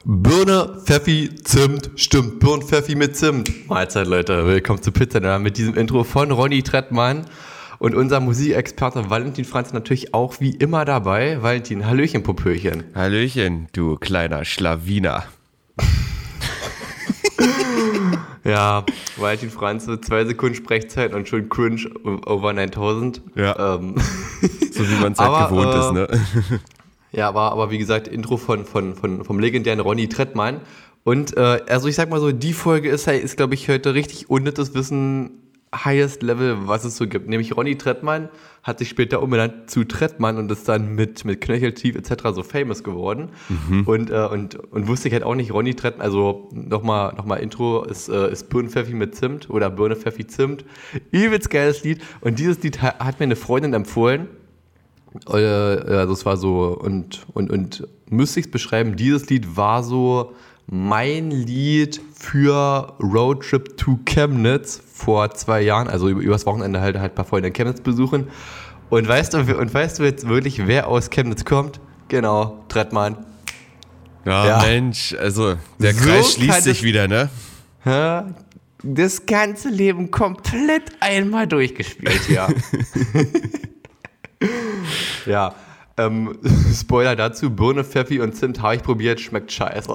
Birne, Pfeffi, Zimt, stimmt, Birn, Pfeffi mit Zimt. Mahlzeit, Leute, willkommen zu Pizza mit diesem Intro von Ronny Trettmann und unser Musikexperte Valentin Franz natürlich auch wie immer dabei. Valentin, Hallöchen, Popöchen. Hallöchen, du kleiner Schlawiner. Ja, Valentin Franz, 2 Sekunden Sprechzeit und schon cringe over 9000. Ja, so wie man es halt gewohnt ist, ne? Ja, aber wie gesagt, Intro vom legendären Ronny Trettmann. Und also ich sag mal so, die Folge ist glaube ich, heute richtig unnützes Wissen, highest level, was es so gibt. Nämlich Ronny Trettmann hat sich später umbenannt zu Trettmann und ist dann mit Knöcheltief etc. so famous geworden. Mhm. Und wusste ich halt auch nicht, Ronny Trettmann, also nochmal Intro, ist Birne Pfeffi mit Zimt oder Birne Pfeffi Zimt. Übelst geiles Lied. Und dieses Lied hat mir eine Freundin empfohlen. Also es war so, und müsste ich es beschreiben, dieses Lied war so mein Lied für Roadtrip to Chemnitz vor 2 Jahren, also übers Wochenende halt ein paar Freunde in Chemnitz besuchen. Und weißt du jetzt wirklich, wer aus Chemnitz kommt? Genau, Trettmann. Ja, Mensch, also der Kreis schließt sich wieder, ne? Das ganze Leben komplett einmal durchgespielt, ja. Ja, Spoiler dazu, Birne, Pfeffi und Zimt habe ich probiert, schmeckt scheiße.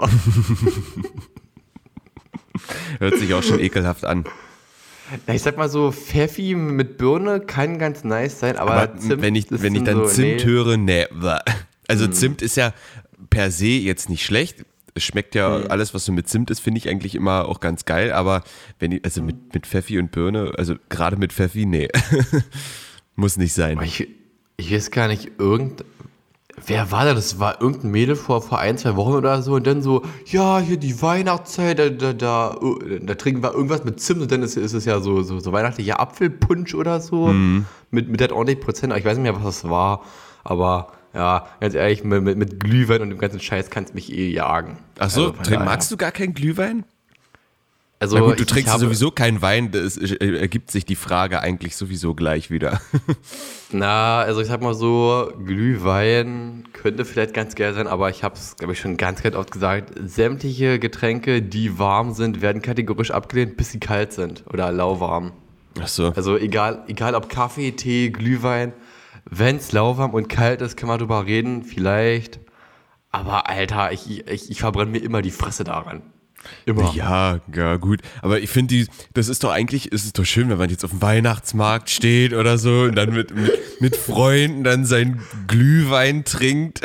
Hört sich auch schon ekelhaft an. Na, ich sag mal so, Pfeffi mit Birne kann ganz nice sein, aber Zimt wenn ich dann so, Zimt höre, nee. Also Zimt ist ja per se jetzt nicht schlecht. Es schmeckt ja alles, was so mit Zimt ist, finde ich eigentlich immer auch ganz geil, aber mit Pfeffi und Birne, also gerade mit Pfeffi, nee. Muss nicht sein. Ich weiß gar nicht, wer war da? Das war irgendein Mädel vor 1-2 Wochen oder so und dann so, ja, hier die Weihnachtszeit, da trinken wir irgendwas mit Zimt und dann ist es ja so weihnachtlicher Apfelpunsch oder so, mit der ordentlich Prozent, aber ich weiß nicht mehr, was das war, aber ja, ganz ehrlich, mit Glühwein und dem ganzen Scheiß kannst du mich jagen. Ach so, also, magst du gar keinen Glühwein? Also, na gut, du trinkst ja sowieso keinen Wein, das ergibt sich die Frage eigentlich sowieso gleich wieder. Na, also ich sag mal so, Glühwein könnte vielleicht ganz geil sein, aber ich habe es, glaube ich, schon ganz oft gesagt, sämtliche Getränke, die warm sind, werden kategorisch abgelehnt, bis sie kalt sind oder lauwarm. Ach so. Also egal ob Kaffee, Tee, Glühwein, wenn es lauwarm und kalt ist, kann man drüber reden, vielleicht. Aber Alter, ich verbrenne mir immer die Fresse daran. Immer. Ja, gut. Aber ich finde, das ist doch eigentlich, ist es doch schön, wenn man jetzt auf dem Weihnachtsmarkt steht oder so und dann mit Freunden dann seinen Glühwein trinkt.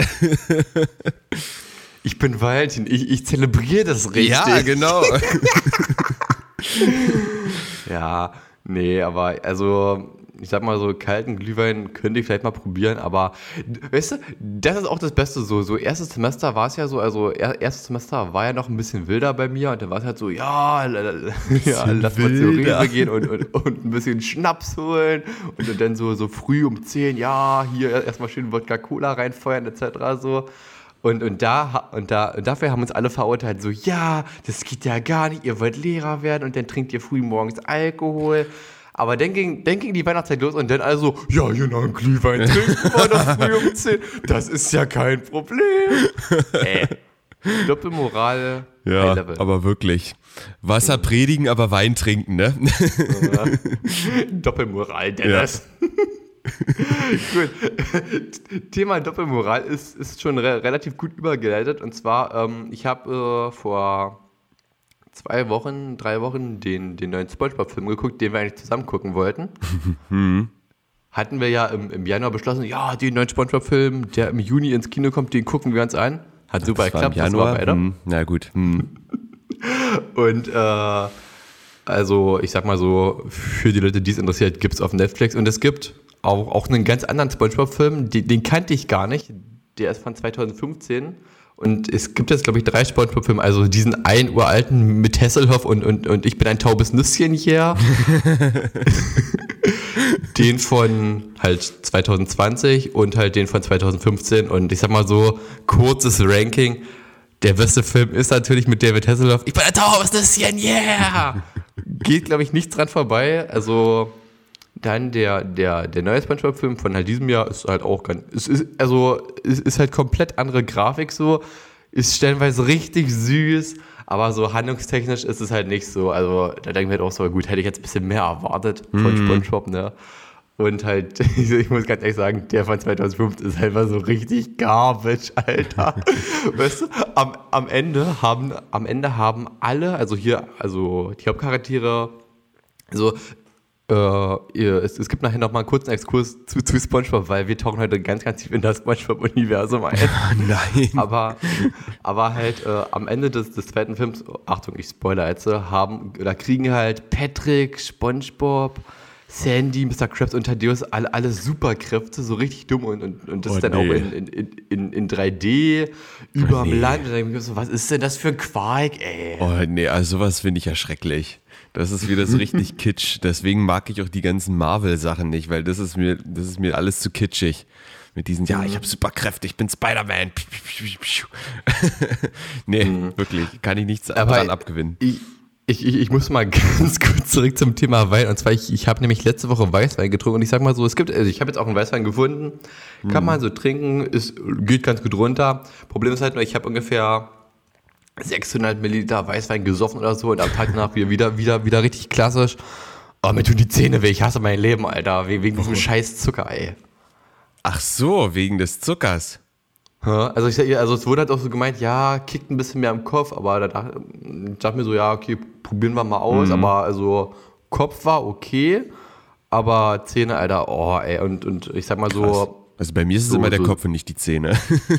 Ich bin Valentin, ich zelebriere das richtig. Ja, genau. Ja, nee, aber also ich sag mal so, kalten Glühwein könnte ich vielleicht mal probieren, aber weißt du, das ist auch das Beste so erstes Semester war es ja so, also erstes Semester war ja noch ein bisschen wilder bei mir und dann war es halt so, lass mal zur Rewe gehen und ein bisschen Schnaps holen und dann so früh um 10, ja, hier erstmal schön Wodka-Cola reinfeuern etc. so. Und dafür haben uns alle verurteilt, so, ja, das geht ja gar nicht, ihr wollt Lehrer werden und dann trinkt ihr früh morgens Alkohol. Aber dann ging die Weihnachtszeit los und dann also, ja, genau, einen Glühwein trinken wir doch früh um 10. Das ist ja kein Problem. Doppelmoral, ja, High Level. Aber wirklich. Wasser predigen, aber Wein trinken, ne? Doppelmoral, Dennis. Ja. Gut. Thema Doppelmoral ist schon relativ gut übergeleitet. Und zwar, ich habe vor 3 Wochen den neuen SpongeBob-Film geguckt, den wir eigentlich zusammen gucken wollten. Hatten wir ja im Januar beschlossen, ja, den neuen SpongeBob-Film, der im Juni ins Kino kommt, den gucken wir uns an. Hat super geklappt, das war beide. Na gut. Und also ich sag mal so, für die Leute, die es interessiert, gibt es auf Netflix und es gibt auch einen ganz anderen SpongeBob-Film, den kannte ich gar nicht, der ist von 2015. Und es gibt jetzt, glaube ich, 3 SpongeBob-Filme, also diesen einen uralten mit Hasselhoff und ich bin ein taubes Nüsschen hier. Den von halt 2020 und halt den von 2015. Und ich sag mal so, kurzes Ranking. Der beste Film ist natürlich mit David Hasselhoff. Ich bin ein taubes Nüsschen, yeah! Geht, glaube ich, nichts dran vorbei. Also dann der neue SpongeBob-Film von halt diesem Jahr ist halt auch ganz, ist halt komplett andere Grafik so. ist stellenweise richtig süß, aber so handlungstechnisch ist es halt nicht so. Also da denken wir halt auch so, gut, hätte ich jetzt ein bisschen mehr erwartet von SpongeBob, ne? Und halt, ich muss ganz ehrlich sagen, der von 2005 ist halt mal so richtig garbage, Alter. Weißt du, am Ende haben alle, also hier, also die Hauptcharaktere, so, es gibt nachher noch mal einen kurzen Exkurs zu SpongeBob, weil wir tauchen heute ganz, ganz tief in das SpongeBob-Universum ein. Nein. Aber halt am Ende des zweiten Films, Achtung, ich spoilere jetzt, kriegen halt Patrick, SpongeBob, Sandy, Mr. Krabs und Thaddeus alle Superkräfte, so richtig dumm und das dann auch in 3D überm Land. Und dann denke ich so, was ist denn das für ein Quark, ey? Oh nee, also sowas finde ich ja schrecklich. Das ist wieder so richtig kitsch. Deswegen mag ich auch die ganzen Marvel-Sachen nicht, weil das ist mir alles zu kitschig. Mit diesen, ja, ich habe Superkräfte, ich bin Spider-Man. Nee, wirklich, kann ich nichts dran abgewinnen. Ich muss mal ganz kurz zurück zum Thema Wein. Und zwar, ich habe nämlich letzte Woche Weißwein getrunken und ich sag mal so, ich habe jetzt auch einen Weißwein gefunden, kann man so trinken, geht ganz gut runter. Problem ist halt nur, ich habe ungefähr 600 Milliliter Weißwein gesoffen oder so und am Tag danach wieder richtig klassisch. Oh, mir tun die Zähne weh, ich hasse mein Leben, Alter, wegen diesem scheiß Zucker, ey. Ach so, wegen des Zuckers. Also es wurde halt auch so gemeint, ja, kickt ein bisschen mehr im Kopf, aber da dachte ich mir so, ja, okay, probieren wir mal aus, aber also Kopf war okay, aber Zähne, Alter, oh, ey, und ich sag mal so. Krass. Also bei mir ist es immer der Kopf und nicht die Zähne.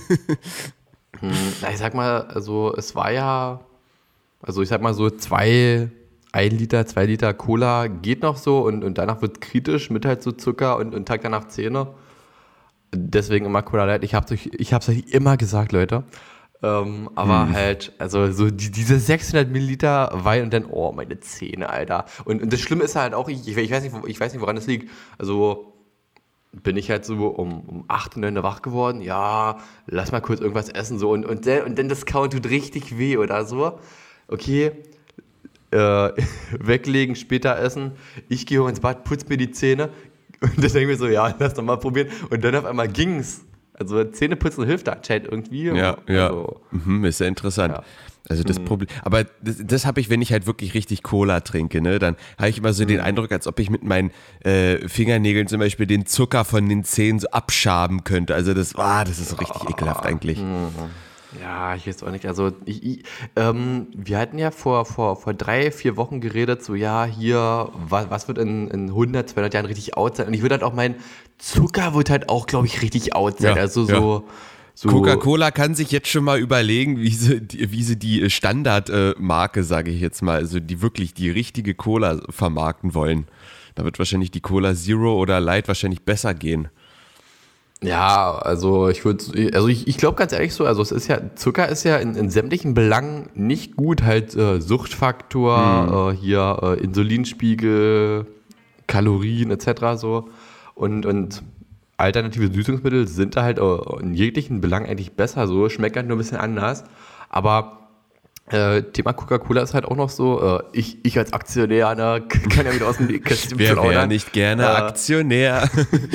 Ich sag mal, also es war ja, also ich sag mal so 2 Liter Cola geht noch so und danach wird kritisch mit halt so Zucker und Tag danach Zähne. Deswegen immer Cola Light. Ich hab's euch immer gesagt, Leute. Aber halt, also so diese 600 Milliliter Wein und dann, oh, meine Zähne, Alter. Und das Schlimme ist halt auch, ich weiß nicht, woran das liegt. Also bin ich halt so um 8, 9 wach geworden. Ja, lass mal kurz irgendwas essen. So und dann das Kauen tut richtig weh oder so. Okay, weglegen, später essen. Ich gehe hoch ins Bad, putz mir die Zähne. Und dann denke ich mir so, ja, lass doch mal probieren. Und dann auf einmal ging's. Also Zähneputzen hilft da anscheinend irgendwie. Ja, also, ist ja interessant. Ja. Also das Problem, aber das habe ich, wenn ich halt wirklich richtig Cola trinke, ne, dann habe ich immer so den Eindruck, als ob ich mit meinen Fingernägeln zum Beispiel den Zucker von den Zähnen so abschaben könnte. Also das ist so richtig ekelhaft eigentlich. Ja, ich weiß auch nicht. Also wir hatten ja vor 3-4 Wochen geredet, so ja, hier, was wird in 100, 200 Jahren richtig out sein? Und ich würde halt auch meinen, Zucker wird halt auch, glaube ich, richtig out sein. Ja, also so Coca-Cola kann sich jetzt schon mal überlegen, wie sie die Standardmarke, sage ich jetzt mal, also die wirklich die richtige Cola vermarkten wollen. Da wird wahrscheinlich die Cola Zero oder Light wahrscheinlich besser gehen. Ja, also ich glaube ganz ehrlich so, also Zucker ist ja in sämtlichen Belangen nicht gut, halt Suchtfaktor, Insulinspiegel, Kalorien etc. so und alternative Süßungsmittel sind da halt in jeglichen Belangen eigentlich besser, so schmeckt halt nur ein bisschen anders, aber Thema Coca-Cola ist halt auch noch so, ich als Aktionär, ne, kann ja wieder aus dem Kästchen plaudern. Wer wäre nicht gerne Aktionär?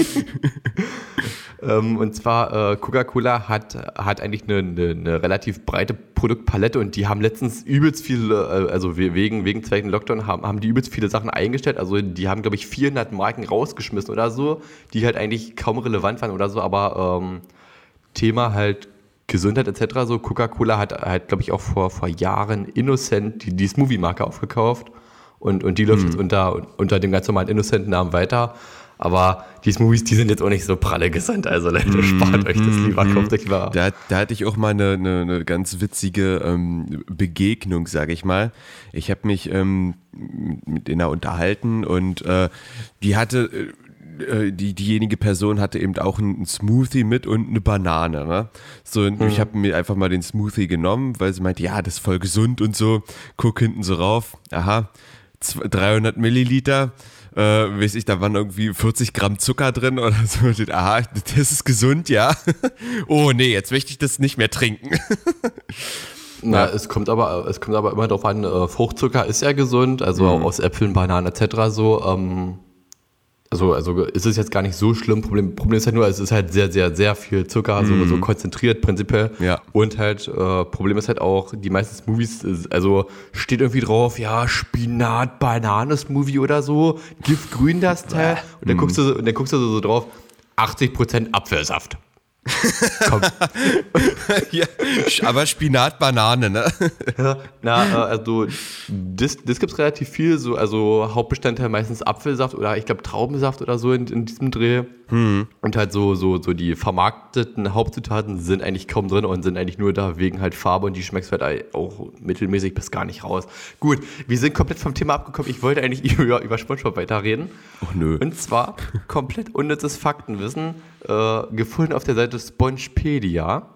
Und zwar Coca-Cola hat eigentlich eine relativ breite Produktpalette und die haben letztens übelst viele, also wegen zweiten Lockdown haben die übelst viele Sachen eingestellt. Also die haben, glaube ich, 400 Marken rausgeschmissen oder so, die halt eigentlich kaum relevant waren oder so, aber Thema halt Gesundheit etc. so. Coca-Cola hat halt, glaube ich, auch vor Jahren Innocent die Smoothie-Marke aufgekauft und die läuft jetzt unter dem ganz normalen Innocent-Namen weiter. Aber die Smoothies, die sind jetzt auch nicht so pralle gesandt, also Leute, spart euch das lieber, kauft euch lieber. Da hatte ich auch mal eine ganz witzige Begegnung, sage ich mal. Ich habe mich mit einer unterhalten und diejenige Person hatte eben auch einen Smoothie mit und eine Banane. Ne? So, und ich habe mir einfach mal den Smoothie genommen, weil sie meinte, ja, das ist voll gesund und so. Guck hinten so rauf, aha, 300 Milliliter. Weiß ich, da waren irgendwie 40 Gramm Zucker drin oder so. Aha, das ist gesund, ja. Oh nee, jetzt möchte ich das nicht mehr trinken. Na, ja. Es kommt aber immer darauf an, Fruchtzucker ist ja gesund, also aus Äpfeln, Bananen etc. so. Also ist es jetzt gar nicht so schlimm. Problem ist halt nur, es ist halt sehr, sehr, sehr viel Zucker, so konzentriert prinzipiell. Ja. Und halt, Problem ist halt auch, die meisten Smoothies, also steht irgendwie drauf, ja, Spinat-Bananen-Smoothie oder so, Giftgrün das Teil. Und dann guckst du so drauf, 80% Apfelsaft. Komm. Ja, aber Spinat, Banane, ne? Ja, also das gibt's relativ viel, so, also Hauptbestandteil meistens Apfelsaft oder ich glaube Traubensaft oder so in diesem Dreh. Und halt so die vermarkteten Hauptzutaten sind eigentlich kaum drin und sind eigentlich nur da wegen halt Farbe und die schmeckst halt auch mittelmäßig bis gar nicht raus. Gut, wir sind komplett vom Thema abgekommen. Ich wollte eigentlich über SpongeBob weiterreden. Oh nö. Und zwar komplett unnützes Faktenwissen, gefunden auf der Seite Spongepedia.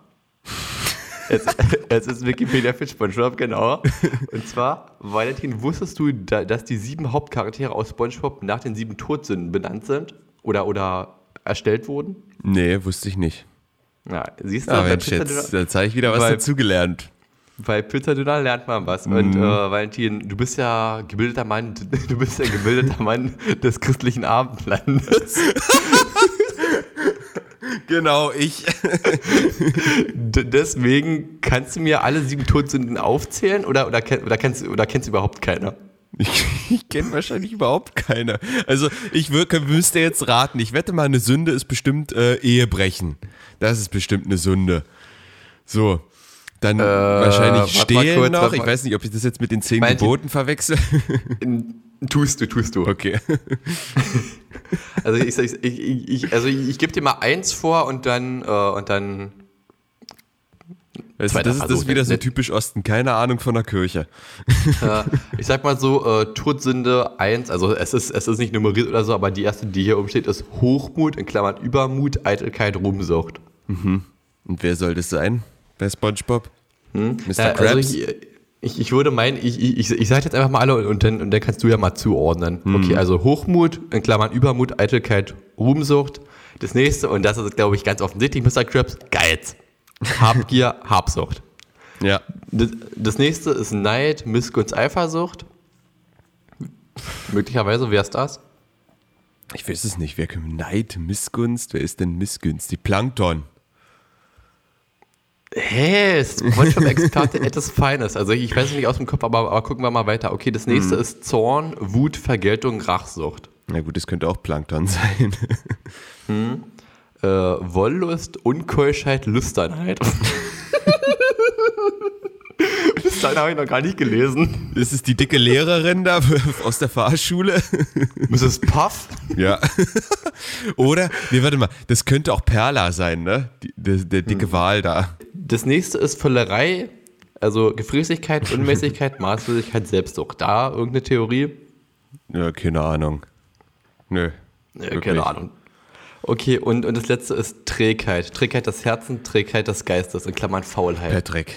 Es ist Wikipedia für SpongeBob, genau. Und zwar, Valentin, wusstest du, dass die 7 Hauptcharaktere aus SpongeBob nach den 7 Todsünden benannt sind? Oder erstellt wurden? Nee, wusste ich nicht. Ja, siehst du, Mensch, jetzt zeige ich wieder was dazugelernt. Bei Pizzadonna lernt man was. Und Valentin, du bist ja gebildeter Mann des christlichen Abendlandes. Genau, ich. Deswegen kannst du mir alle 7 Todsünden aufzählen oder kennst du überhaupt keine? Ich kenne wahrscheinlich überhaupt keine. Also müsste jetzt raten. Ich wette mal, eine Sünde ist bestimmt Ehebrechen. Das ist bestimmt eine Sünde. So, dann wahrscheinlich stehlen noch. Ich weiß nicht, ob ich das jetzt mit den 10 Geboten verwechsel. Tust du. Okay. Also ich gebe dir mal 1 vor und dann das ist wieder so typisch Osten, keine Ahnung von der Kirche. Ich sag mal so, Todsünde 1, also es ist nicht nummeriert oder so, aber die erste, die hier oben steht, ist Hochmut, in Klammern Übermut, Eitelkeit, Ruhmsucht. Mhm. Und wer soll das sein bei SpongeBob? Mr. Krabs? Also ich würde meinen, ich sage jetzt einfach mal alle und dann kannst du ja mal zuordnen. Okay, also Hochmut, in Klammern Übermut, Eitelkeit, Ruhmsucht. Das nächste, und das ist, glaube ich, ganz offensichtlich, Mr. Krabs, Geiz. Habgier, Habsucht. Ja. Das nächste ist Neid, Missgunst, Eifersucht. Möglicherweise, wer ist das? Ich weiß es nicht. Neid, Missgunst? Wer ist denn Missgunst? Die Plankton. SpongeBob-Experte etwas Feines. Also ich weiß es nicht aus dem Kopf, aber gucken wir mal weiter. Okay, das nächste ist Zorn, Wut, Vergeltung, Rachsucht. Na gut, das könnte auch Plankton sein. Wollust, Unkeuschheit, Lüsternheit. Lüstern habe ich noch gar nicht gelesen. Das ist die dicke Lehrerin da aus der Fahrschule. Mrs. Puff? Ja. Oder, nee, warte mal, das könnte auch Perla sein, ne? Der dicke Wal da. Das nächste ist Völlerei, also Gefräßigkeit, Unmäßigkeit, Maßlosigkeit, Selbstsucht. Da irgendeine Theorie? Ja, keine Ahnung. Nö. Ja, keine Ahnung. Okay, und das letzte ist Trägheit. Trägheit des Herzens, Trägheit des Geistes, in Klammern Faulheit. Patrick,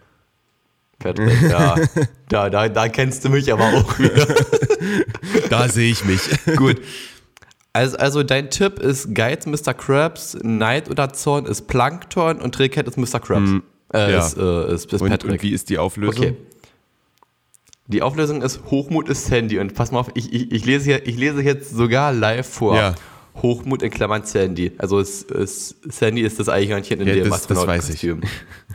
ja. Da kennst du mich aber auch wieder. Da sehe ich mich. Gut. Also dein Tipp ist Geiz, Mr. Krabs, Neid oder Zorn ist Plankton und Trägheit ist Mr. Krabs. Ist Patrick. Und wie ist die Auflösung? Okay. Die Auflösung ist Hochmut ist Sandy. Und pass mal auf, ich lese jetzt sogar live vor. Ja. Hochmut in Klammern Sandy. Also Sandy ist das Eichhörnchen in dem Astronautenkostüm.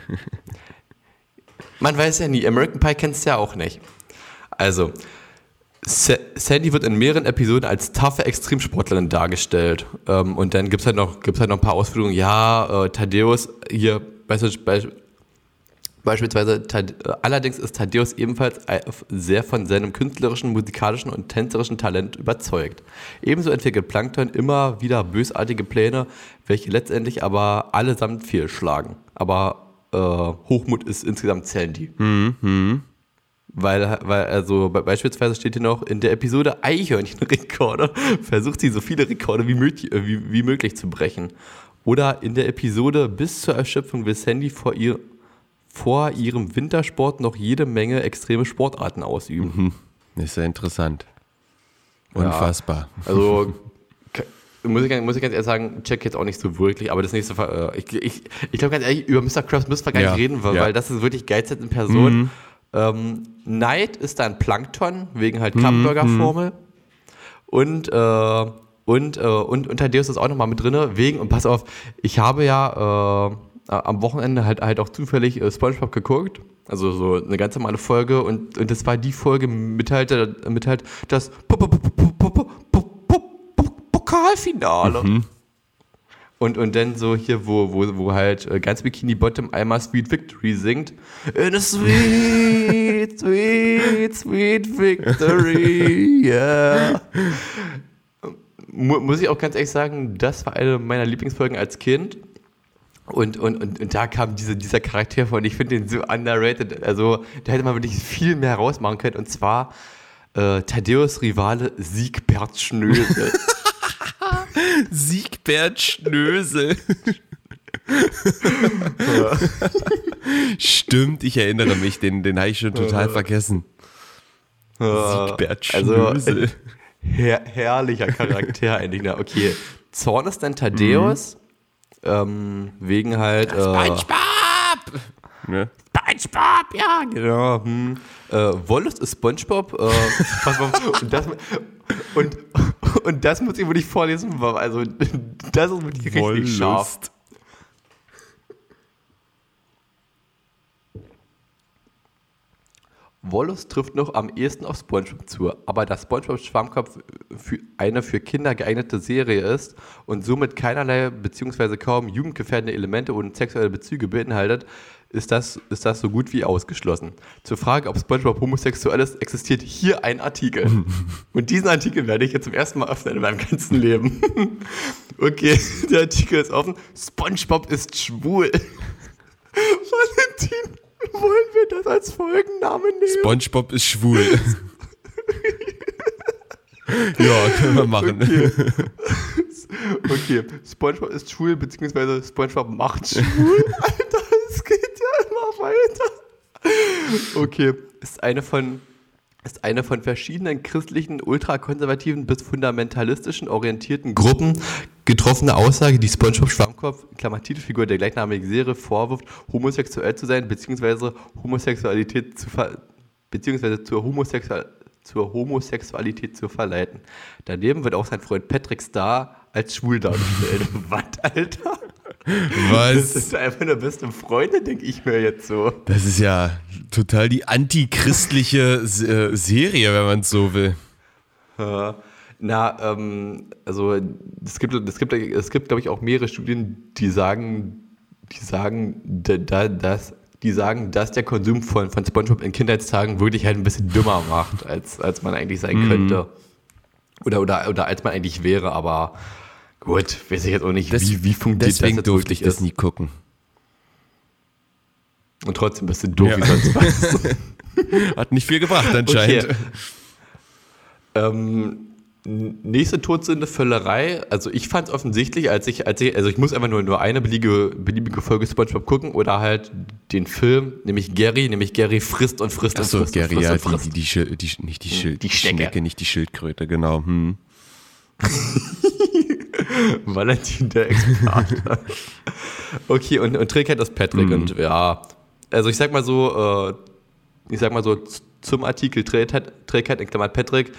Man weiß ja nie. American Pie kennst du ja auch nicht. Also, Sandy wird in mehreren Episoden als taffe Extremsportlerin dargestellt. Und dann gibt's halt noch ein paar Ausführungen. Ja, Thaddeus hier beispielsweise, allerdings ist Thaddeus ebenfalls sehr von seinem künstlerischen, musikalischen und tänzerischen Talent überzeugt. Ebenso entwickelt Plankton immer wieder bösartige Pläne, welche letztendlich aber allesamt fehlschlagen. Aber Hochmut ist insgesamt Sandy. Weil also beispielsweise steht hier noch, in der Episode Eichhörnchenrekorde versucht sie so viele Rekorde wie möglich zu brechen. Oder in der Episode bis zur Erschöpfung will Sandy vor ihrem Wintersport noch jede Menge extreme Sportarten ausüben. Ist ja interessant. Unfassbar. Ja, also muss ich ganz ehrlich sagen, check jetzt auch nicht so wirklich, aber das nächste Mal, ich glaube ganz ehrlich, über Mr. Krabs müssen wir gar nicht reden, weil das ist wirklich Geizheit in Person. Neid ist dann Plankton, wegen halt Krabbenburger-Formel. Und Und Thaddeus ist auch nochmal mit drin, und pass auf, ich habe ja am Wochenende halt auch zufällig SpongeBob geguckt, also so eine ganz normale Folge, und das war die Folge mit halt das Pokalfinale. Und dann so hier, wo halt ganz Bikini Bottom einmal Sweet Victory singt. In a sweet, sweet, sweet victory, yeah. Muss ich auch ganz ehrlich sagen, das war eine meiner Lieblingsfolgen als Kind. Und da kam dieser Charakter von, ich finde den so underrated. Also da hätte man wirklich viel mehr rausmachen können. Und zwar Thaddeus Rivale Siegbert Schnösel. Siegbert Schnösel. Stimmt, ich erinnere mich, den habe ich schon total vergessen. Siegbert Schnösel. Also, herrlicher Charakter eigentlich. Na, okay, Zorn ist dann Thaddeus, wegen halt SpongeBob! Ne? SpongeBob, ja, genau. Wollust ist SpongeBob. Und das muss ich wirklich vorlesen, also das ist wirklich richtig scharf. Wollust trifft noch am ehesten auf SpongeBob zu, aber da SpongeBob Schwammkopf eine für Kinder geeignete Serie ist und somit keinerlei bzw. kaum jugendgefährdende Elemente und sexuelle Bezüge beinhaltet, ist das so gut wie ausgeschlossen. Zur Frage, ob SpongeBob homosexuell ist, existiert hier ein Artikel. Und diesen Artikel werde ich jetzt zum ersten Mal öffnen in meinem ganzen Leben. Okay, der Artikel ist offen. SpongeBob ist schwul. Valentin, wollen wir das als Folgennamen nehmen? SpongeBob ist schwul. Ja, können wir machen. Okay, SpongeBob ist schwul, beziehungsweise SpongeBob macht schwul. Alter, es geht ja immer weiter. Okay, ist eine von verschiedenen christlichen, ultrakonservativen bis fundamentalistischen orientierten Gruppen getroffene Aussage, die SpongeBob Schwammkopf, Titelfigur der gleichnamigen Serie, vorwirft, homosexuell zu sein, beziehungsweise zur Homosexualität zu verleiten. Daneben wird auch sein Freund Patrick Star als schwul dargestellt. Was, Alter? Was? Das ist einfach nur beste Freunde, denke ich mir jetzt so. Das ist ja total die antichristliche Serie, wenn man es so will. Also es gibt glaube ich, auch mehrere Studien, die sagen, dass der Konsum von SpongeBob in Kindheitstagen wirklich halt ein bisschen dümmer macht, als man eigentlich sein könnte. Oder als man eigentlich wäre, aber gut, weiß ich jetzt auch nicht, wie funktioniert das deswegen jetzt durfte ich wirklich das nie gucken. Und trotzdem bist du doof wie sonst was. Hat nicht viel gebracht anscheinend. Okay. Nächste Todsünde, Völlerei. Also ich fand es offensichtlich, also ich muss einfach nur eine beliebige Folge SpongeBob gucken oder halt den Film, nämlich Gary frisst und frisst und frisst. Achso, Gary, ja, die Schnecke, nicht die Schildkröte, genau. Valentin, der Experte. Okay, und Trick hat das Patrick und ja, also ich sag mal so, zum Artikel Trägheit in Klammern Patrick,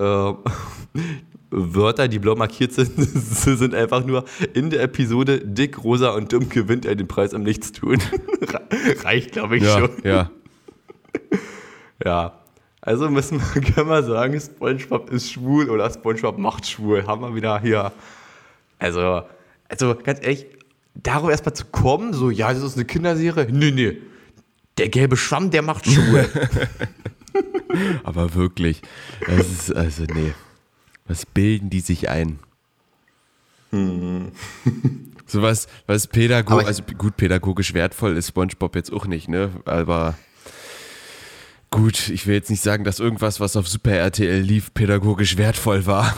Wörter, die blau markiert sind, sind einfach nur in der Episode dick, rosa und dumm gewinnt er den Preis am Nichtstun. Reicht, glaube ich, schon. Ja. Ja, also können wir sagen, SpongeBob ist schwul oder SpongeBob macht schwul. Haben wir wieder hier. Also ganz ehrlich, darauf erstmal zu kommen, so, ja, das ist eine Kinderserie. Nee. Der gelbe Schwamm, der macht schwul. Aber wirklich, das ist, also nee. Was bilden die sich ein? So was pädagogisch wertvoll ist SpongeBob jetzt auch nicht, ne? Aber gut, ich will jetzt nicht sagen, dass irgendwas, was auf Super RTL lief, pädagogisch wertvoll war.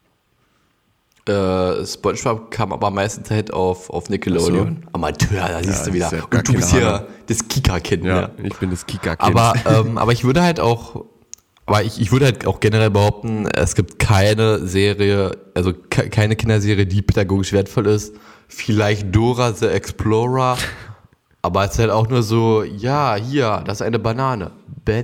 SpongeBob kam aber meistens halt auf Nickelodeon. So. Amateur, da siehst du wieder. Ja, und du bist hier das Kika-Kind. Ja, ne? Ich bin das Kika-Kind. Aber ich würde halt auch generell behaupten, es gibt keine Serie, also keine Kinderserie, die pädagogisch wertvoll ist. Vielleicht Dora the Explorer, aber es ist halt auch nur so, ja, hier, das ist eine Banane.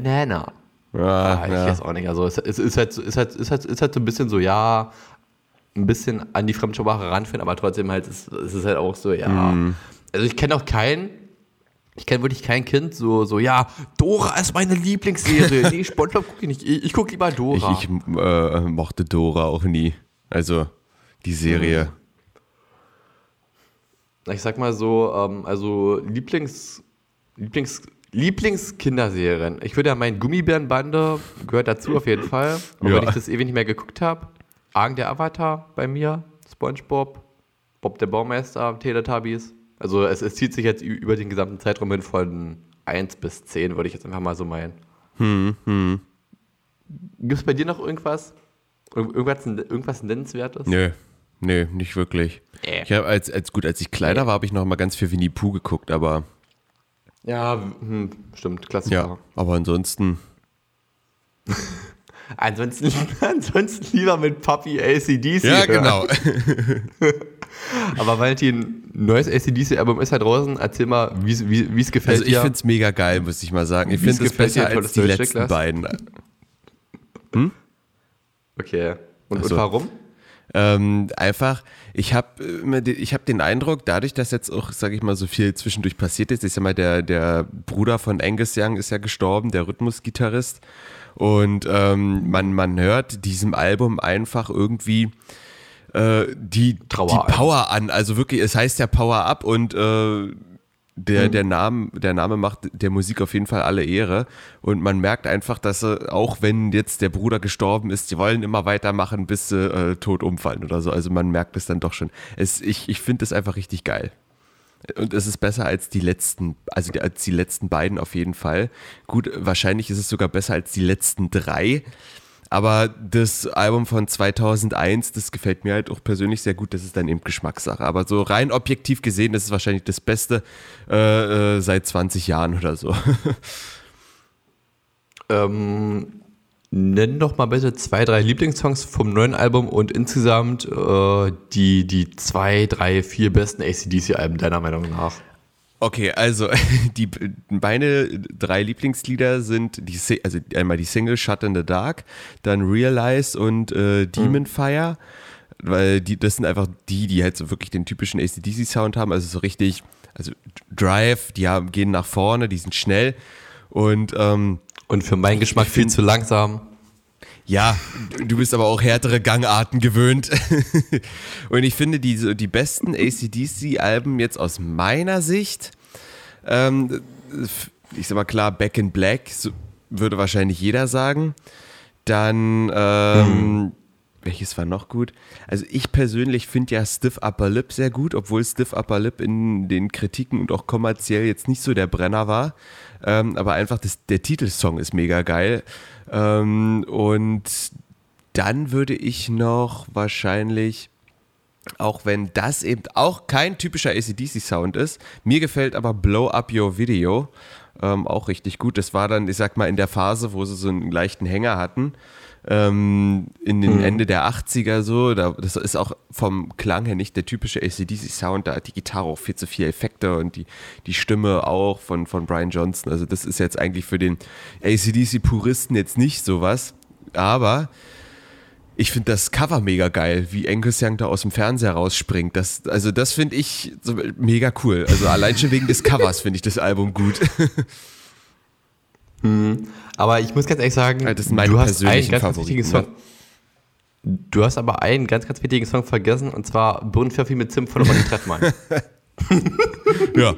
Banana. Ich weiß auch nicht. Also es ist halt so ein bisschen so, ja, ein bisschen an die Fremdsprache ranführen, aber trotzdem halt, es ist halt auch so, ja. Also ich kenne wirklich kein Kind, so, ja, Dora ist meine Lieblingsserie. Nee, SpongeBob gucke ich nicht. Ich gucke lieber Dora. Ich mochte Dora auch nie. Also, die Serie. Ich sag mal so, also Lieblingskinderserien. Ich würde ja meinen Gummibärenbande gehört dazu auf jeden Fall. Aber wenn ich das ewig nicht mehr geguckt habe, Aang der Avatar bei mir, SpongeBob, Bob der Baumeister, Teletubbies. Also es zieht sich jetzt über den gesamten Zeitraum hin von 1 bis 10, würde ich jetzt einfach mal so meinen. Gibt es bei dir noch irgendwas? Irgendwas Nennenswertes? Nee, nicht wirklich. Ich habe als ich kleiner war, habe ich noch mal ganz viel Winnie Pooh geguckt, aber ja, stimmt, Klassiker. Ja, aber ansonsten lieber mit Papi AC/DC. Ja, genau. Aber Valentin, neues AC/DC-Album ist ja draußen. Erzähl mal, wie es gefällt dir. Also ich finde es mega geil, muss ich mal sagen. Ich finde es besser als die letzten beiden. Okay. Und warum? Einfach, ich hab den Eindruck, dadurch, dass jetzt auch, sage ich mal, so viel zwischendurch passiert ist, ich sag mal, der Bruder von Angus Young ist ja gestorben, der Rhythmusgitarrist, und man hört diesem Album einfach irgendwie die Power an, also wirklich, es heißt ja Power Up, und der Name macht der Musik auf jeden Fall alle Ehre, und man merkt einfach, dass auch wenn jetzt der Bruder gestorben ist, die wollen immer weitermachen, bis sie tot umfallen oder so, also man merkt es dann doch schon. Ich finde es einfach richtig geil. Und es ist besser als die letzten, also als die letzten beiden auf jeden Fall. Gut, wahrscheinlich ist es sogar besser als die letzten 3. Aber das Album von 2001, das gefällt mir halt auch persönlich sehr gut. Das ist dann eben Geschmackssache. Aber so rein objektiv gesehen, das ist wahrscheinlich das Beste seit 20 Jahren oder so. Nenn doch mal bitte 2, 3 Lieblingssongs vom neuen Album und insgesamt die 2, 3, 4 besten AC/DC-Alben deiner Meinung nach. Okay, also meine 3 Lieblingslieder sind einmal die Single Shut in the Dark, dann Realize und Demon Fire, weil das sind einfach die halt so wirklich den typischen AC/DC-Sound haben, also so richtig, also Drive, gehen nach vorne, die sind schnell und für meinen Geschmack viel zu langsam. Ja, du bist aber auch härtere Gangarten gewöhnt. Und ich finde, die besten AC/DC-Alben jetzt aus meiner Sicht, ich sag mal klar, Back in Black, so würde wahrscheinlich jeder sagen. Dann, welches war noch gut? Also ich persönlich finde ja Stiff Upper Lip sehr gut, obwohl Stiff Upper Lip in den Kritiken und auch kommerziell jetzt nicht so der Brenner war. Aber einfach der Titelsong ist mega geil. Und dann würde ich noch wahrscheinlich, auch wenn das eben auch kein typischer AC/DC-Sound ist, mir gefällt aber Blow Up Your Video auch richtig gut. Das war dann, ich sag mal, in der Phase, wo sie so einen leichten Hänger hatten, in den Ende der 80er so, das ist auch vom Klang her nicht der typische AC/DC-Sound, da hat die Gitarre auch viel zu viele Effekte und die Stimme auch von Brian Johnson, also das ist jetzt eigentlich für den AC/DC-Puristen jetzt nicht sowas, aber ich finde das Cover mega geil, wie Angus Young da aus dem Fernseher rausspringt, das finde ich so mega cool, also allein schon wegen des Covers finde ich das Album gut. Aber ich muss ganz ehrlich sagen, das sind meine persönlichen Favoriten. Du hast aber einen ganz, ganz wichtigen Song vergessen, und zwar Birnenpfeffi mit Zimt von Ronny Trettmann. Ja.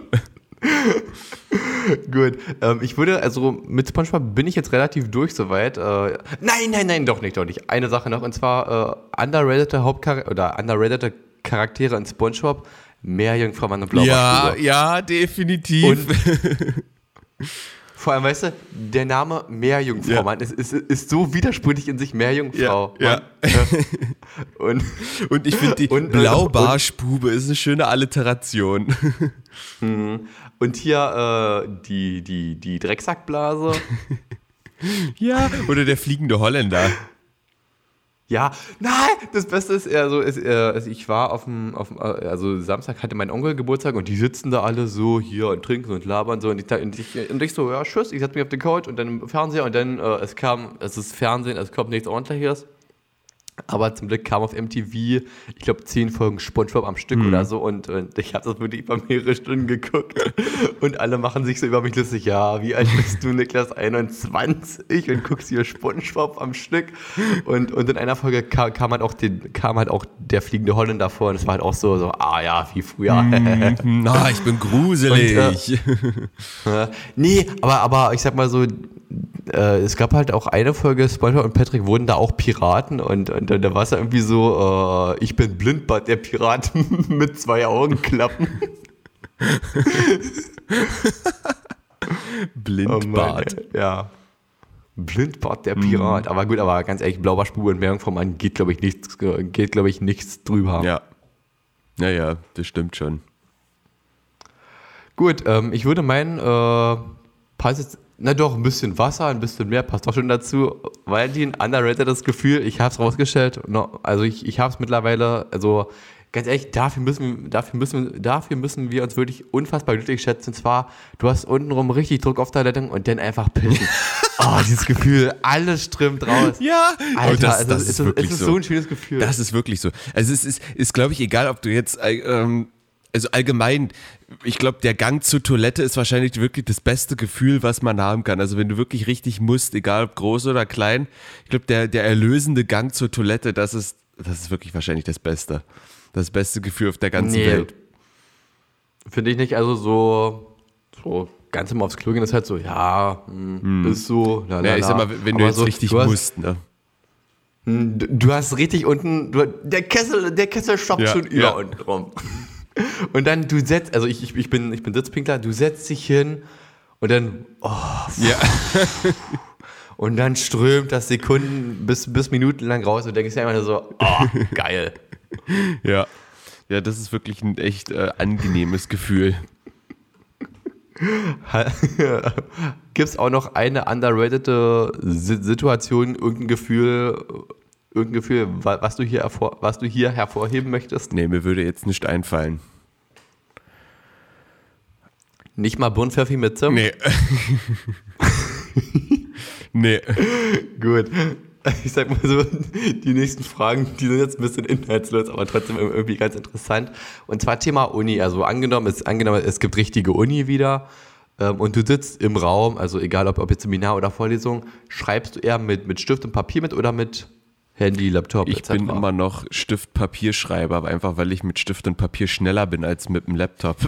Gut. Ich würde, also mit SpongeBob bin ich jetzt relativ durch soweit. Nein, doch nicht. Eine Sache noch, und zwar underrated Charaktere in SpongeBob, Meerjungfrau Mann und Blaubeerstube. Ja, definitiv. Und vor allem, weißt du, der Name Meerjungfrau, Mann, ist so widersprüchlich in sich, Meerjungfrau. Ja. Und ich finde, die Blaubarschbube ist eine schöne Alliteration. Und hier die Drecksackblase. Ja, oder der fliegende Holländer. Ja, nein, das Beste ist eher so, ich war also Samstag hatte mein Onkel Geburtstag und die sitzen da alle so hier und trinken und labern so und ich so, ja, tschüss, ich setze mich auf den Couch und dann im Fernseher und dann es ist Fernsehen, es kommt nichts Ordentliches. Aber zum Glück kam auf MTV, ich glaube, 10 Folgen SpongeBob am Stück oder so und ich habe das wirklich über mehrere Stunden geguckt und alle machen sich so über mich lustig. Ja, wie alt bist du, Niklas? 21 und guckst hier SpongeBob am Stück und in einer Folge kam halt auch der fliegende Holländer vor und es war halt auch so, ja, wie früher. Ich bin gruselig. Nee, aber ich sag mal so, es gab halt auch eine Folge, SpongeBob und Patrick wurden da auch Piraten und da war es ja irgendwie so, ich bin Blindbart, der Pirat mit 2 Augenklappen. Blindbart. Ja. Blindbart, der Pirat. Aber gut, aber ganz ehrlich, blauer Spur und Meerjungfrau Mann geht, glaube ich, nichts drüber. Ja. Naja, das stimmt schon. Gut, ich würde meinen, passt jetzt, ein bisschen Wasser, ein bisschen mehr, passt doch schon dazu. Valentin, underrated Gefühl, ich habe es rausgestellt. Also ich habe es mittlerweile, also ganz ehrlich, dafür müssen wir uns wirklich unfassbar glücklich schätzen. Und zwar, du hast untenrum richtig Druck auf der Leitung und dann einfach pissen. Dieses Gefühl, alles strömt raus. Ja, Alter, das ist wirklich so ein schönes Gefühl. Das ist wirklich so. Also es ist glaube ich, egal, ob du jetzt, also allgemein, ich glaube, der Gang zur Toilette ist wahrscheinlich wirklich das beste Gefühl, was man haben kann. Also wenn du wirklich richtig musst, egal ob groß oder klein, ich glaube, der erlösende Gang zur Toilette, das ist wirklich wahrscheinlich das Beste. Das beste Gefühl auf der ganzen Welt. Finde ich nicht, also so ganz immer aufs Klo gehen ist halt so, ist so. Ich sag mal, wenn du jetzt so, richtig musst, ne? Du hast richtig unten, der Kessel stoppt schon über unten rum. Und dann du setzt, also ich bin Sitzpinkler, du setzt dich hin und dann, und dann strömt das Sekunden bis Minuten lang raus und denkst dir einfach so, geil. Ja, das ist wirklich ein echt angenehmes Gefühl. Gibt es auch noch eine underratede Situation, irgendein Gefühl, was du hier hervorheben möchtest? Nee, mir würde jetzt nicht einfallen. Nicht mal Birnenpfeffi mit Zimt? Nee. Nee. Gut. Ich sag mal so, die nächsten Fragen, die sind jetzt ein bisschen inhaltslos, aber trotzdem irgendwie ganz interessant. Und zwar Thema Uni. Also angenommen, es gibt richtige Uni wieder und du sitzt im Raum, also egal ob jetzt Seminar oder Vorlesung, schreibst du eher mit Stift und Papier mit oder mit Handy, Laptop etc.? Ich bin immer noch Stift-Papier-Schreiber, aber einfach, weil ich mit Stift und Papier schneller bin als mit dem Laptop.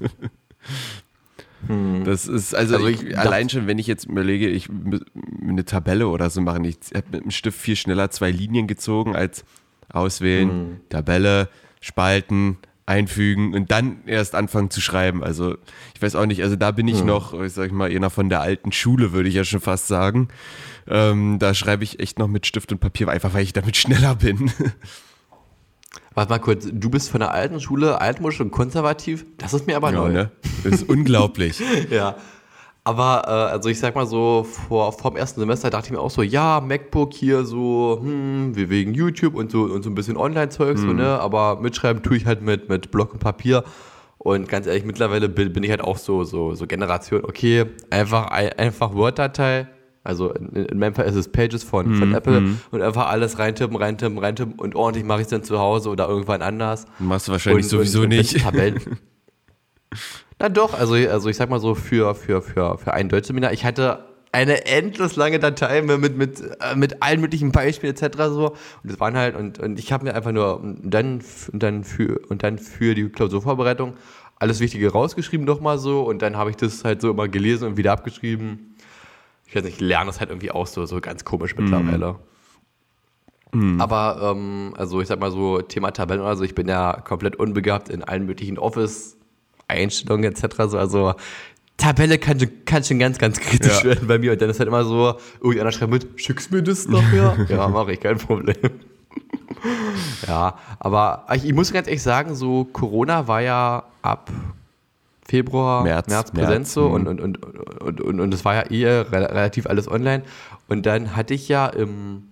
Das ist, allein schon, wenn ich jetzt überlege, ich eine Tabelle oder so machen, ich habe mit dem Stift viel schneller 2 Linien gezogen als auswählen, Tabelle, spalten, einfügen und dann erst anfangen zu schreiben. Also ich weiß auch nicht, also da bin ich noch, ich sag mal, eher von der alten Schule, würde ich ja schon fast sagen. Da schreibe ich echt noch mit Stift und Papier, einfach weil ich damit schneller bin. Warte mal kurz, du bist von der alten Schule, altmodisch und konservativ? Das ist mir aber neu. Ne? Das ist unglaublich. Ja, aber also ich sag mal so, vor dem ersten Semester dachte ich mir auch so, ja, MacBook hier so, wir wegen YouTube und so ein bisschen Online-Zeugs, so, ne? Aber mitschreiben tue ich halt mit Block und Papier. Und ganz ehrlich, mittlerweile bin ich halt auch so Generation, okay, einfach Word-Datei. Also in meinem Fall ist es Pages von Apple und einfach alles reintippen und ordentlich mache ich es dann zu Hause oder irgendwann anders. Machst du wahrscheinlich sowieso nicht. Tabellen. Na doch, also ich sag mal so für ein Deutschseminar, ich hatte eine endlos lange Datei mit allen möglichen Beispielen etc. so und das waren halt und ich habe mir einfach nur dann für die Klausurvorbereitung alles Wichtige rausgeschrieben nochmal so und dann habe ich das halt so immer gelesen und wieder abgeschrieben. Ich weiß nicht, ich lerne das halt irgendwie auch so ganz komisch mittlerweile. Aber, also ich sag mal so, Thema Tabellen oder so, ich bin ja komplett unbegabt in allen möglichen Office-Einstellungen etc. so, also Tabelle kann schon ganz, ganz kritisch werden bei mir und dann ist halt immer so, irgendeiner schreibt mit, schickst mir das nachher? Ja, mache ich, kein Problem. Ja, aber ich muss ganz ehrlich sagen, so Corona war ja ab Februar, März präsent so und das war ja relativ alles online. Und dann hatte ich ja im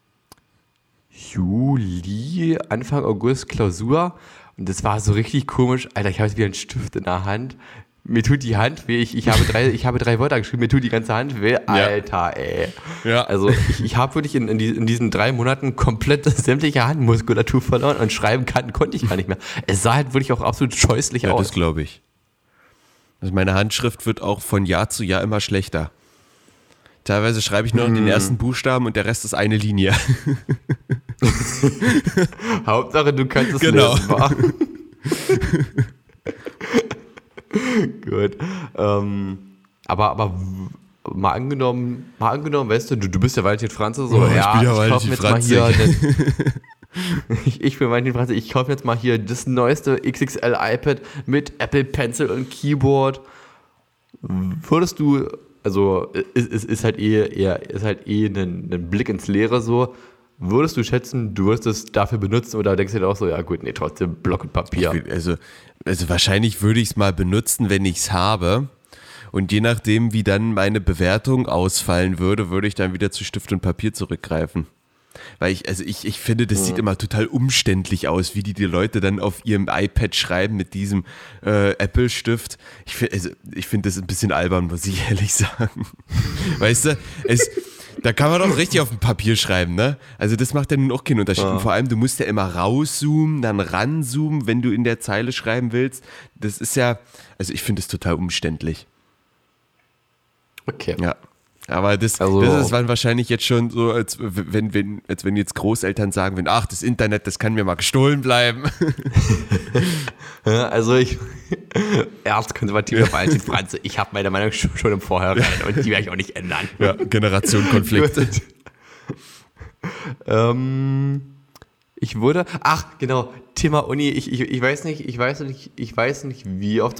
Juli, Anfang August Klausur und das war so richtig komisch. Alter, ich habe jetzt wieder einen Stift in der Hand. Mir tut die Hand weh. Ich habe 3 Wörter geschrieben, mir tut die ganze Hand weh. Alter, ey. Ja. Also ich habe wirklich in diesen 3 Monaten komplett sämtliche Handmuskulatur verloren und schreiben konnte ich gar nicht mehr. Es sah halt wirklich auch absolut scheußlich aus. Ja, das glaube ich. Also meine Handschrift wird auch von Jahr zu Jahr immer schlechter. Teilweise schreibe ich nur noch den ersten Buchstaben und der Rest ist eine Linie. Hauptsache, du kannst es genau. lesen, wa? Gut. Aber mal angenommen, weißt du, du bist ja Valentin Franze, so, ich kaufe jetzt mal hier. Ich bin Valentin Franze, ich kaufe jetzt mal hier das neueste XXL iPad mit Apple Pencil und Keyboard. Würdest du, also ist halt ein Blick ins Leere so, würdest du schätzen, du wirst es dafür benutzen oder denkst du dir auch so, ja gut, nee, trotzdem Block und Papier? Also wahrscheinlich würde ich es mal benutzen, wenn ich es habe. Und je nachdem, wie dann meine Bewertung ausfallen würde ich dann wieder zu Stift und Papier zurückgreifen. Weil ich finde, das sieht immer total umständlich aus, wie die Leute dann auf ihrem iPad schreiben mit diesem Apple-Stift. Ich finde das ein bisschen albern, muss ich ehrlich sagen. Weißt du, da kann man doch richtig auf dem Papier schreiben, ne? Also das macht ja nun auch keinen Unterschied. Und vor allem, du musst ja immer rauszoomen, dann ranzoomen, wenn du in der Zeile schreiben willst. Das ist ja, also ich finde es total umständlich. Okay. Ja. Aber das ist dann wahrscheinlich jetzt schon so, als wenn jetzt Großeltern sagen, das Internet, das kann mir mal gestohlen bleiben. Also erzkonservativer Valentin Franze, ich habe meine Meinung schon im Vorhinein und die werde ich auch nicht ändern. Ja, Generationenkonflikt. Ich wurde, Thema Uni, ich weiß nicht, wie oft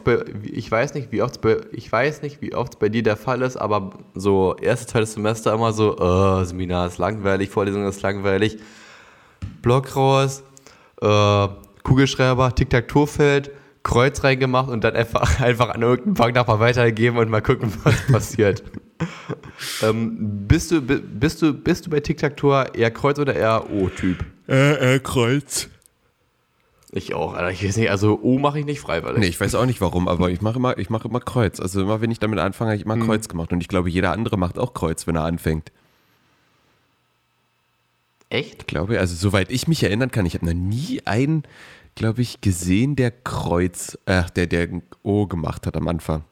es bei dir der Fall ist, aber so erstes, zweites Semester immer so, Seminar ist langweilig, Vorlesung ist langweilig, Block raus, Kugelschreiber, Tic-Tac-Toe-Feld, Kreuz reingemacht und dann einfach an irgendeinen Punkt nachher weitergeben und mal gucken, was passiert. Bist du bei Tic-Tac-Toe eher Kreuz oder eher O-Typ? Kreuz. Ich auch, Alter. Ich weiß nicht, also O mache ich nicht freiwillig. Nee, ich weiß auch nicht warum, aber ich mache immer Kreuz. Also immer, wenn ich damit anfange, habe ich immer Kreuz gemacht. Und ich glaube, jeder andere macht auch Kreuz, wenn er anfängt. Echt? Ich glaube, also soweit ich mich erinnern kann, ich habe noch nie einen, glaube ich, gesehen, der Kreuz, der O gemacht hat am Anfang.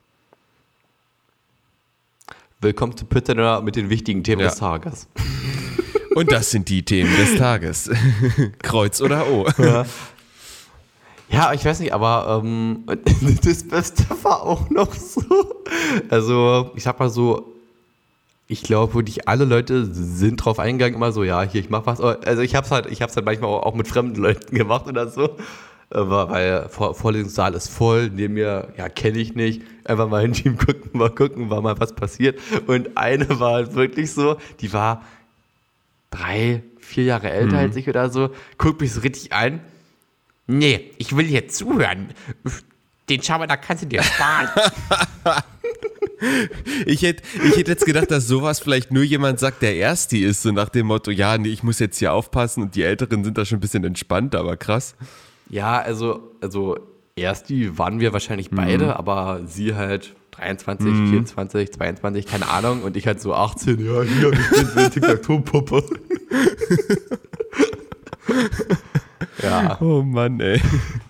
Willkommen zu Püttener mit den wichtigen Themen des Tages. Und das sind die Themen des Tages. Kreuz oder O. Ja, ich weiß nicht, aber das Beste war auch noch so. Also, ich sag mal so, ich glaube wirklich alle Leute sind drauf eingegangen, immer so, ja, hier, ich mach was. Also ich hab's halt manchmal auch mit fremden Leuten gemacht oder so. Weil Vorlesungssaal ist voll, neben mir, ja, kenne ich nicht. Einfach mal hin, Team gucken, war mal was passiert. Und eine war halt wirklich so, die war 3, 4 Jahre älter als ich oder so, guckt mich so richtig an. Nee, ich will hier zuhören. Den Schaber, da kannst du dir sparen. Ich hätte jetzt gedacht, dass sowas vielleicht nur jemand sagt, der Ersti ist, so nach dem Motto, ja, nee, ich muss jetzt hier aufpassen und die Älteren sind da schon ein bisschen entspannt, aber krass. Ja, also Ersti waren wir wahrscheinlich beide, aber sie halt 23, 24, 22, keine Ahnung, und ich halt so 18, ja, hier, ich bin so eine Tic-Tac-Toe-Puppe. Ja. Oh Mann, ey.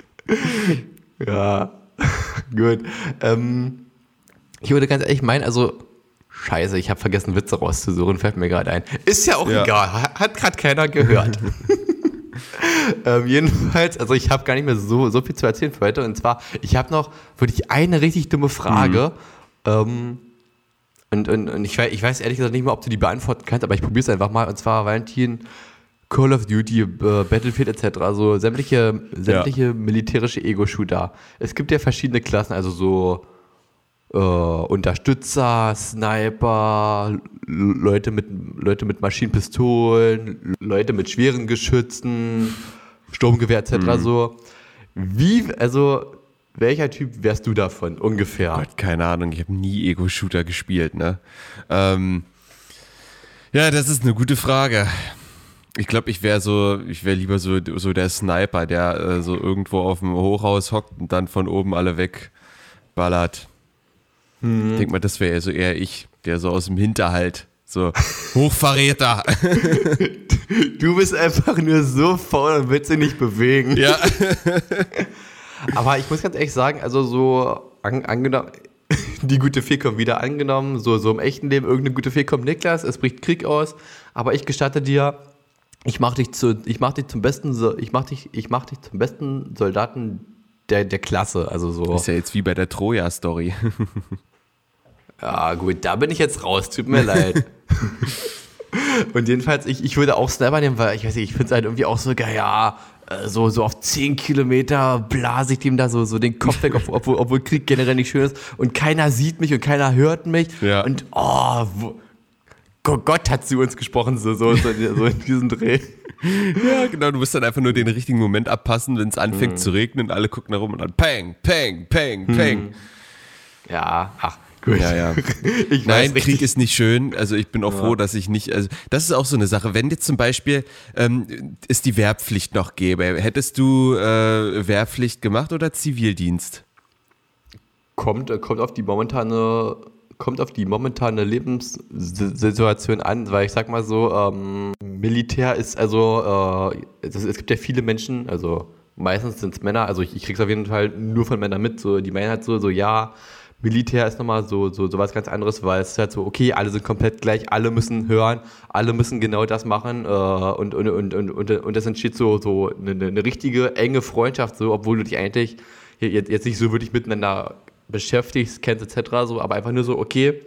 Ja, gut. Ich würde ganz ehrlich meinen, also, scheiße, ich habe vergessen, Witze rauszusuchen, fällt mir gerade ein. Ist ja auch egal, hat gerade keiner gehört. Jedenfalls, also ich habe gar nicht mehr so viel zu erzählen für heute. Und zwar, ich habe noch wirklich eine richtig dumme Frage. Und ich weiß ehrlich gesagt nicht mehr, ob du die beantworten kannst, aber ich probiere es einfach mal. Und zwar, Valentin, Call of Duty, Battlefield etc., also sämtliche militärische Ego-Shooter. Es gibt ja verschiedene Klassen, also so Unterstützer, Sniper, Leute mit Maschinenpistolen, Leute mit schweren Geschützen, Sturmgewehr etc. So. Welcher Typ wärst du davon ungefähr? Gott, keine Ahnung, ich habe nie Ego-Shooter gespielt, ne? Ja, das ist eine gute Frage. Ich glaube, ich wäre lieber so der Sniper, der so irgendwo auf dem Hochhaus hockt und dann von oben alle wegballert. Ich denke mal, das wäre so eher ich, der so aus dem Hinterhalt, so Hochverräter. Du bist einfach nur so faul und willst dich nicht bewegen. Ja. Aber ich muss ganz ehrlich sagen, also so angenommen, die gute Fee kommt wieder angenommen, so im echten Leben, irgendeine gute Fee kommt, Niklas, es bricht Krieg aus, aber ich gestatte dir, ich mach dich zum besten Soldaten der Klasse, also so. Ist ja jetzt wie bei der Troja-Story. Ja gut, da bin ich jetzt raus, tut mir leid. Und jedenfalls, ich würde auch Sniper nehmen, weil ich weiß nicht, ich finde es halt irgendwie auch so geil, ja, so auf 10 Kilometer blase ich dem da so den Kopf weg, obwohl Krieg generell nicht schön ist und keiner sieht mich und keiner hört mich und Gott hat zu uns gesprochen, so in diesem Dreh. Ja, genau, du musst dann einfach nur den richtigen Moment abpassen, wenn es anfängt zu regnen und alle gucken da rum und dann Peng, Peng, Peng, Peng. Ja, ach, gut. Ja. Nein, Krieg ist nicht schön, also ich bin auch froh, dass ich nicht, also das ist auch so eine Sache, wenn jetzt zum Beispiel es die Wehrpflicht noch gäbe, hättest du Wehrpflicht gemacht oder Zivildienst? Kommt auf die momentane Lebenssituation an, weil ich sag mal so, Militär ist also, es gibt ja viele Menschen, also meistens sind es Männer, also ich krieg's auf jeden Fall nur von Männern mit, so die meinen halt so ja, Militär ist nochmal so was ganz anderes, weil es ist halt so, okay, alle sind komplett gleich, alle müssen hören, alle müssen genau das machen und das entsteht so eine richtige enge Freundschaft, so, obwohl du dich eigentlich jetzt nicht so wirklich miteinander beschäftigst, kennst etc. so, aber einfach nur so, okay,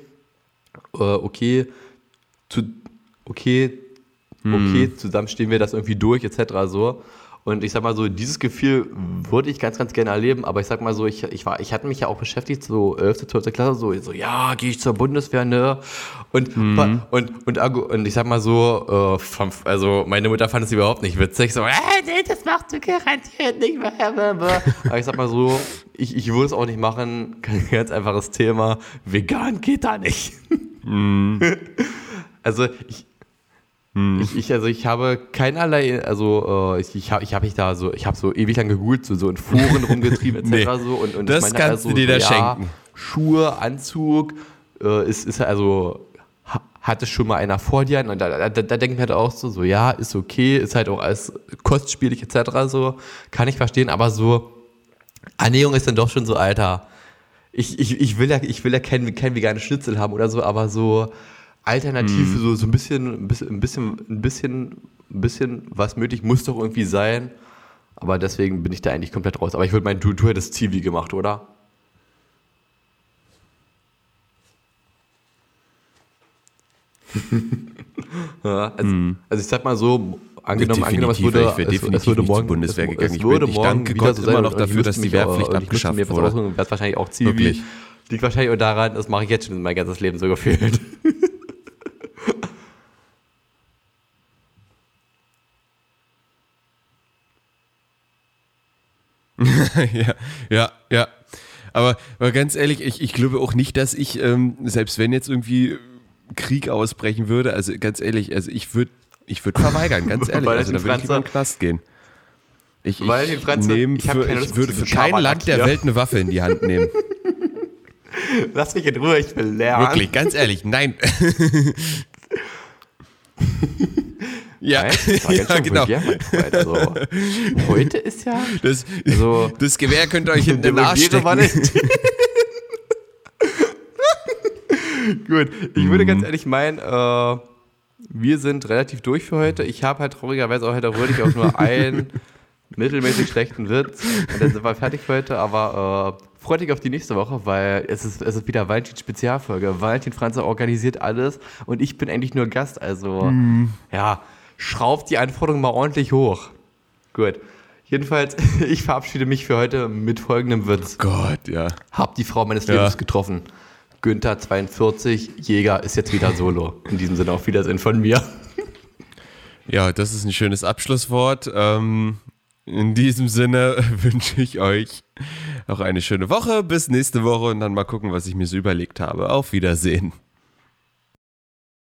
zusammen stehen wir das irgendwie durch etc. so. Und ich sag mal so, dieses Gefühl würde ich ganz, ganz gerne erleben, aber ich sag mal so, ich hatte mich ja auch beschäftigt, so 11., 12. Klasse, so ja, gehe ich zur Bundeswehr, ne? Und ich sag mal so, also meine Mutter fand es überhaupt nicht witzig, so, nee, das machst du garantiert nicht mehr. Aber ich sag mal so, ich würde es auch nicht machen, ganz einfaches Thema, vegan geht da nicht. Also ich habe keinerlei, also ich habe so ewig lang gegoogelt, so in Foren rumgetrieben etc. Nee, so und das ich meine, kannst du dir da schenken. Schuhe, Anzug, ist also hatte schon mal einer vor dir und da denke ich mir halt auch so ja, ist okay, ist halt auch alles kostspielig etc. so, kann ich verstehen, aber so Ernährung ist dann doch schon so, Alter, ich will ja kein veganes Schnitzel haben oder so, aber so alternativ so ein bisschen was möglich muss doch irgendwie sein. Aber deswegen bin ich da eigentlich komplett raus. Aber ich würde meinen, du hättest Zivi gemacht, oder? Ja, also ich sag mal so, angenommen es würde morgen Bundeswehr gegangen. Es würde ich morgen danke wieder Gott so sein, immer noch dafür, dass die Wehrpflicht abgeschafft wurde. Wäre es wahrscheinlich auch Zivi. Wirklich? Liegt wahrscheinlich auch daran, das mache ich jetzt schon mein ganzes Leben so gefühlt. Ja. Aber ganz ehrlich, ich glaube auch nicht, dass ich, selbst wenn jetzt irgendwie Krieg ausbrechen würde, also ganz ehrlich, also ich würde verweigern, ganz ehrlich, also da würde ich lieber in den Knast gehen. Ich würde für kein Land der Welt eine Waffe in die Hand nehmen. Lass mich in Ruhe, ich will lernen. Wirklich, ganz ehrlich, nein. Ja, genau. Also, heute ist ja... Das Gewehr könnt ihr euch in den Arsch stecken. Gut, ich würde ganz ehrlich meinen, wir sind relativ durch für heute. Ich habe halt traurigerweise auch heute wirklich auch nur einen mittelmäßig schlechten Witz. Und dann sind wir fertig für heute, aber freut dich auf die nächste Woche, weil es ist wieder Valentin-Spezialfolge. Valentin Franze organisiert alles und ich bin eigentlich nur Gast, also ja, schraubt die Anforderungen mal ordentlich hoch. Gut. Jedenfalls, ich verabschiede mich für heute mit folgendem Witz. Oh Gott, ja. Hab die Frau meines Lebens getroffen. Günther 42, Jäger ist jetzt wieder solo. In diesem Sinne auf Wiedersehen von mir. Ja, das ist ein schönes Abschlusswort. In diesem Sinne wünsche ich euch auch eine schöne Woche. Bis nächste Woche und dann mal gucken, was ich mir so überlegt habe. Auf Wiedersehen.